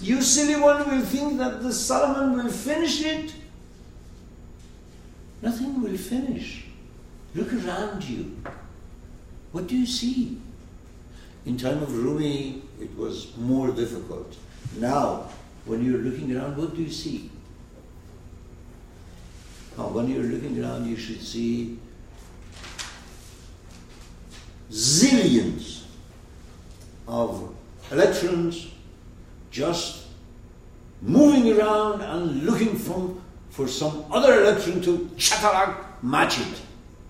You silly one will think that the Solomon will finish it. Nothing will finish. Look around you. What do you see? In time of Rumi, it was more difficult. Now, when you're looking around, what do you see? When you're looking around, you should see zillions of electrons just moving around and looking for some other electron to match it.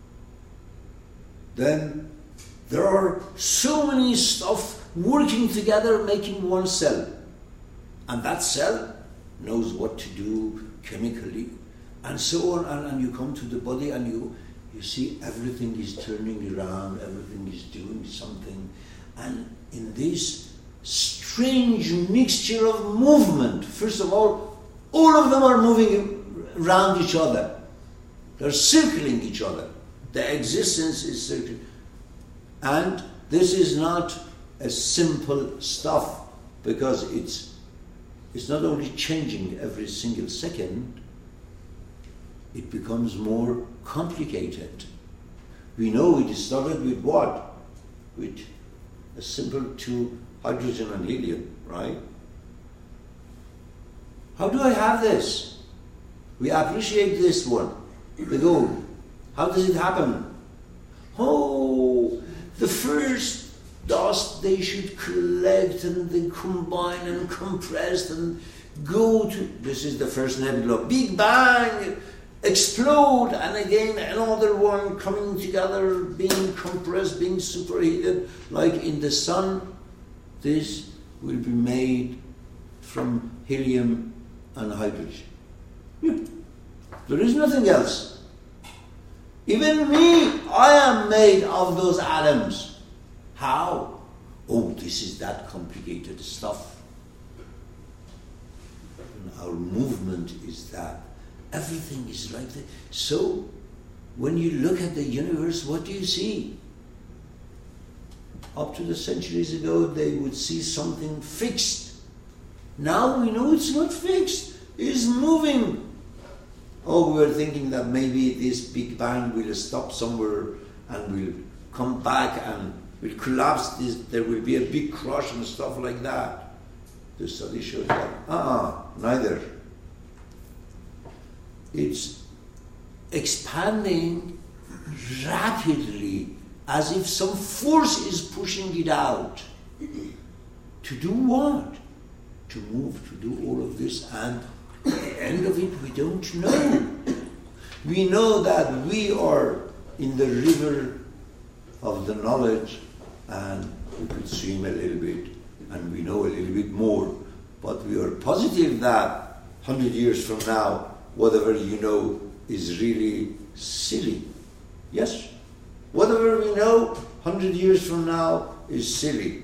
Then there are so many stuff working together making one cell. And that cell knows what to do chemically and so on. And you come to the body and you see everything is turning around, everything is doing something. And in this strange mixture of movement, first of all of them are moving around each other. They're circling each other. The existence is circling. And this is not a simple stuff, because it's not only changing every single second, it becomes more complicated. We know it started with what? With a simple two hydrogen and helium, right? How do I have this? We appreciate this one, the gold. How does it happen? The first dust they should collect and then combine and compress and go to, this is the first nebula, Big Bang, explode, and again another one coming together, being compressed, being superheated, like in the sun. This will be made from helium and hydrogen. There is nothing else. Even me, I am made of those atoms. How? This is that complicated stuff. And our movement is that. Everything is like that. So, when you look at the universe, what do you see? Up to the centuries ago, they would see something fixed. Now we know it's not fixed. It's moving. We were thinking that maybe this Big Bang will stop somewhere and will come back and will collapse. There will be a big crush and stuff like that. The study shows that, neither. It's expanding rapidly, as if some force is pushing it out. To do what? To move, to do all of this, and at the end of it, we don't know. We know that we are in the river of the knowledge, and we could swim a little bit, and we know a little bit more. But we are positive that 100 years from now, whatever you know is really silly. Yes? Whatever we know 100 years from now is silly.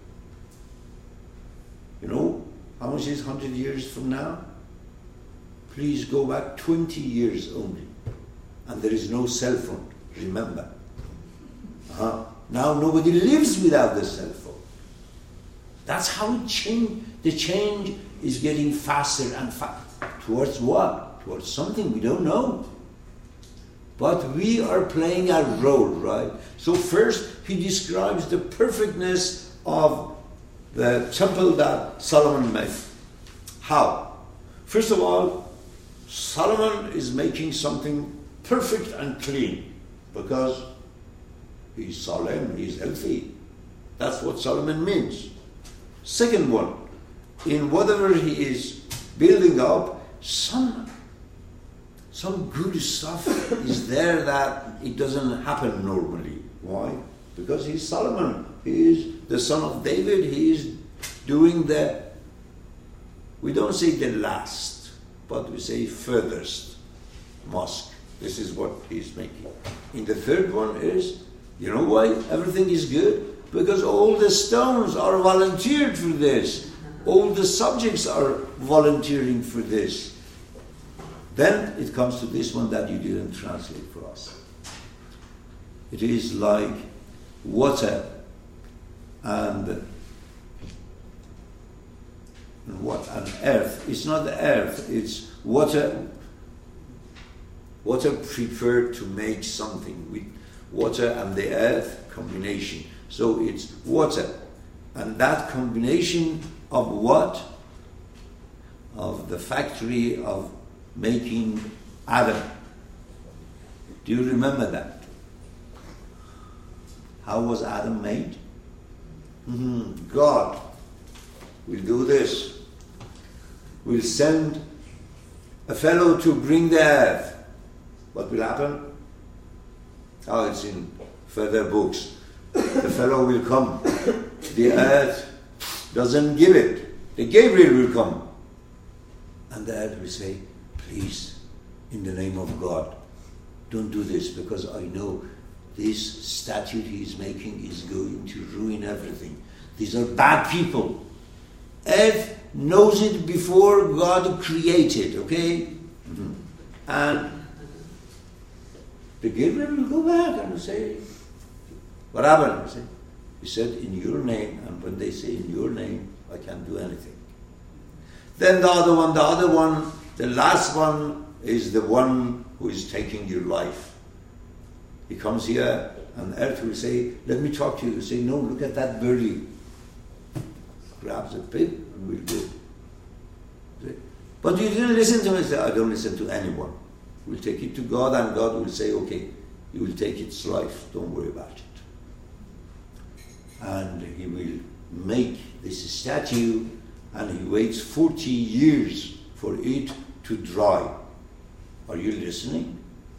You know how much is 100 years from now? Please go back 20 years only. And there is no cell phone, remember. Now nobody lives without the cell phone. That's how the change is getting faster and faster. Towards what? Towards something we don't know. But we are playing a role, right? So first he describes the perfectness of the temple that Solomon made. How? First of all, Solomon is making something perfect and clean because he's solemn, he's healthy. That's what Solomon means. Second one, in whatever he is building up, some good stuff is there that it doesn't happen normally. Why? Because he's Solomon. He is the son of David. He is doing we don't say the last, but we say furthest mosque. This is what he's making. In the third one is, you know why everything is good? Because all the stones are volunteered for this. All the subjects are volunteering for this. Then it comes to this one that you didn't translate for us. It is like water and and what? And earth. It's not the earth, it's water. Water prepared to make something with water and the earth combination. So it's water. And that combination of what? Of the factory of making Adam. Do you remember that? How was Adam made? God will do this. Will send a fellow to bring the earth. What will happen? Oh, it's in further books. The fellow will come. The earth doesn't give it. The Gabriel will come. And the earth will say, please, in the name of God, don't do this, because I know this statue he's making is going to ruin everything. These are bad people. Earth knows it before God created, okay? And the Gabriel will go back and say, what happened? He said, in your name, and when they say in your name, I can't do anything. Then the other one, the last one is the one who is taking your life. He comes here and earth will say, let me talk to you. You say, no, look at that birdie. Grabs a pig and will go. But you didn't listen to me. Say, I don't listen to anyone. We'll take it to God and God will say, okay, you will take its life. Don't worry about it. And he will make this statue and he waits 40 years for it to dry. Are you listening?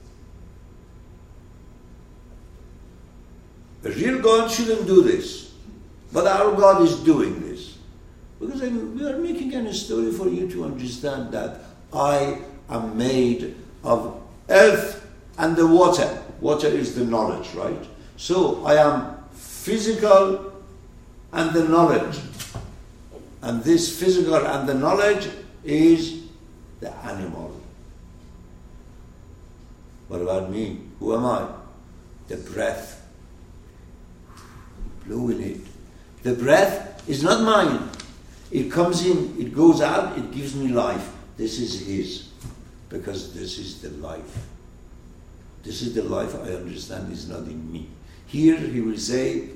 A real God shouldn't do this. But our God is doing this. Because we are making a story for you to understand that I am made of earth and the water. Water is the knowledge, right? So I am physical and the knowledge. And this physical and the knowledge is the animal. What about me? Who am I? The breath. Blow in it. The breath is not mine. It comes in, it goes out, it gives me life. This is his. Because this is the life. This is the life I understand is not in me. Here he will say,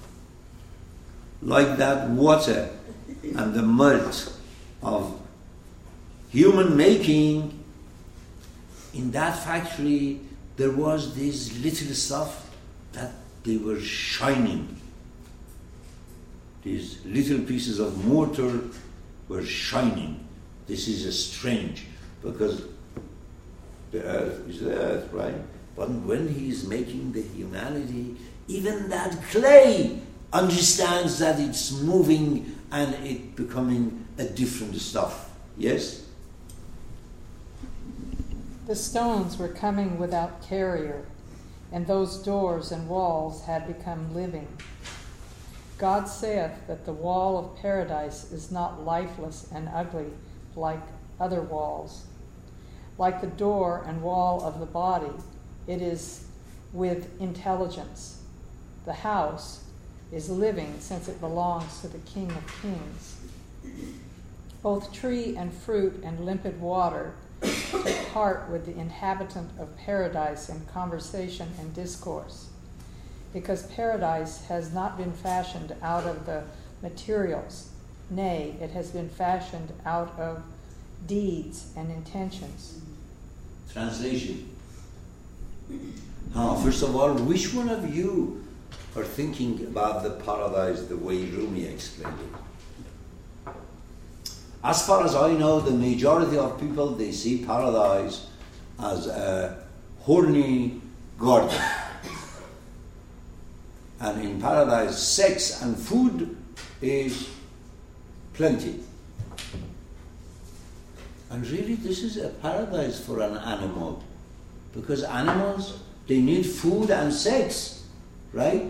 like that water and the melt of human making, in that factory there was this little stuff that they were shining. These little pieces of mortar were shining. This is strange because the earth is the earth, right? But when he is making the humanity, even that clay understands that it's moving and it becoming a different stuff. Yes? The stones were coming without carrier, and those doors and walls had become living. God saith that the wall of paradise is not lifeless and ugly like other walls. Like the door and wall of the body, it is with intelligence. The house is living since it belongs to the King of Kings. Both tree and fruit and limpid water take part with the inhabitant of paradise in conversation and discourse, because paradise has not been fashioned out of the materials. Nay, it has been fashioned out of deeds and intentions. Translation. First of all, which one of you are thinking about the paradise the way Rumi explained it? As far as I know, the majority of people, they see paradise as a horny garden. And in paradise, sex and food is plenty. And really, this is a paradise for an animal. Because animals, they need food and sex, right?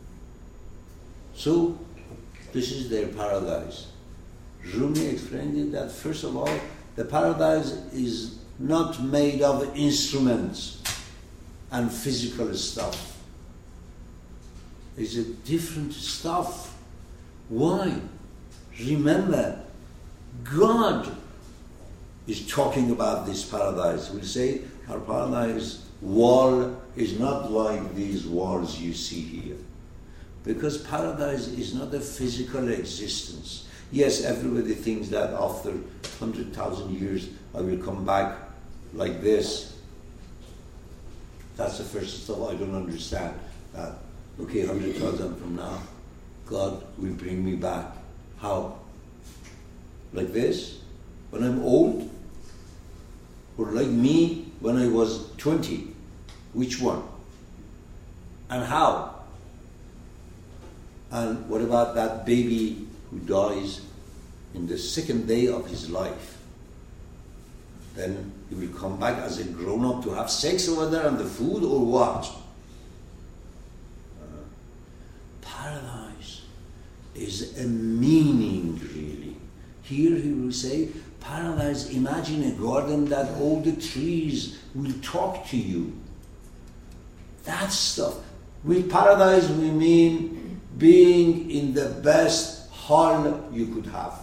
So, this is their paradise. Rumi explained it that, first of all, the paradise is not made of instruments and physical stuff. It's a different stuff. Why? Remember, God is talking about this paradise. We'll say our paradise wall is not like these walls you see here. Because paradise is not a physical existence. Yes, everybody thinks that after 100,000 years I will come back like this. That's the first stuff I don't understand. That, okay, 100,000 from now, God will bring me back. How? Like this? When I'm old? Or like me when I was 20? Which one? And how? And what about that baby who dies in the second day of his life? Then he will come back as a grown-up to have sex over there and the food, or what? Paradise is a meaning, really. Here he will say, paradise, imagine a garden that all the trees will talk to you. That stuff. With paradise we mean being in the best hall you could have.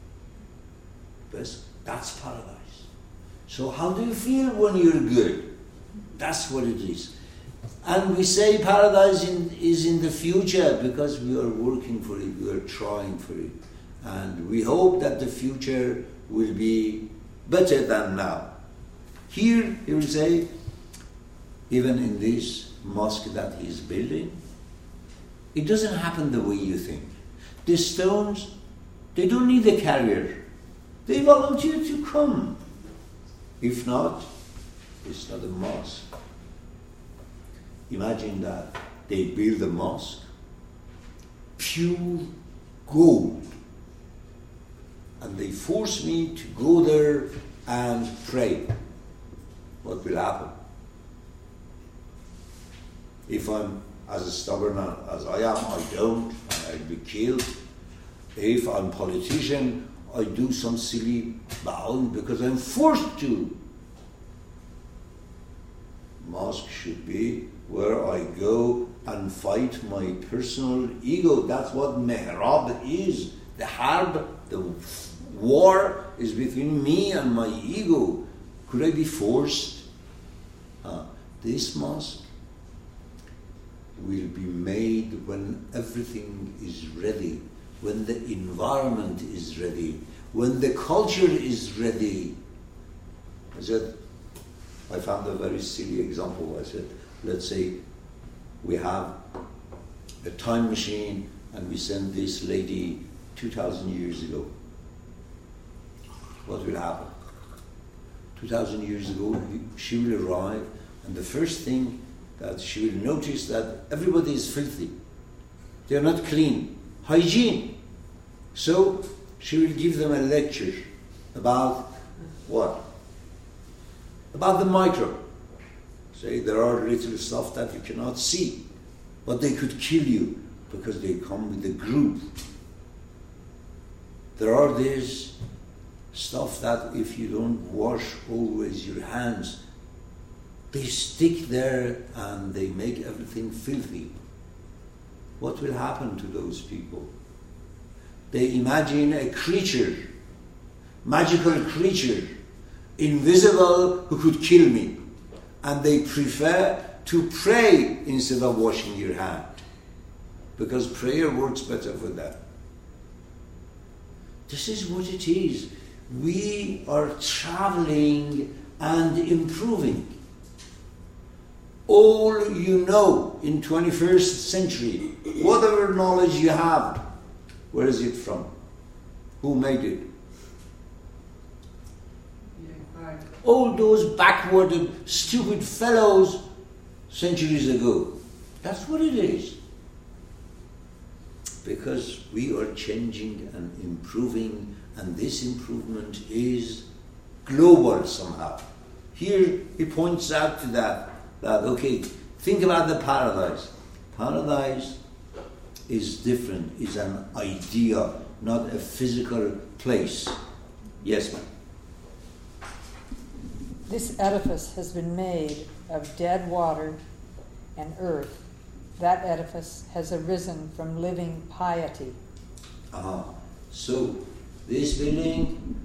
That's paradise. So how do you feel when you're good? That's what it is. And we say paradise is in the future because we are working for it, we are trying for it. And we hope that the future will be better than now. Here, he will say, even in this mosque that he is building, it doesn't happen the way you think. The stones, they don't need a carrier. They volunteer to come. If not, it's not a mosque. Imagine that they build a mosque, pure gold, and they force me to go there and pray. What will happen? If I'm as stubborn as I am, I don't, and I'll be killed. If I'm a politician, I do some silly bound because I'm forced to. Mosque should be where I go and fight my personal ego. That's what mihrab is. The harb, the war is between me and my ego. Could I be forced? This mosque will be made when everything is ready, when the environment is ready, when the culture is ready. I found a very silly example. I said, let's say we have a time machine and we send this lady 2,000 years ago. What will happen? 2,000 years ago, she will arrive, and the first thing that she will notice that everybody is filthy. They are not clean. Hygiene. So she will give them a lecture about what? About the microbe. Say there are little stuff that you cannot see, but they could kill you because they come with a group. There are this stuff that if you don't wash always your hands, they stick there and they make everything filthy. What will happen to those people? They imagine a creature, magical creature, invisible, who could kill me. And they prefer to pray instead of washing your hand. Because prayer works better for that. This is what it is. We are traveling and improving. All you know in 21st century, whatever knowledge you have, where is it from? Who made it? All those backward, stupid fellows centuries ago. That's what it is. Because we are changing and improving, and this improvement is global somehow. Here he points out to that okay, think about the paradise. Paradise is different, is an idea, not a physical place. Yes, ma'am. This edifice has been made of dead water and earth. That edifice has arisen from living piety. So This building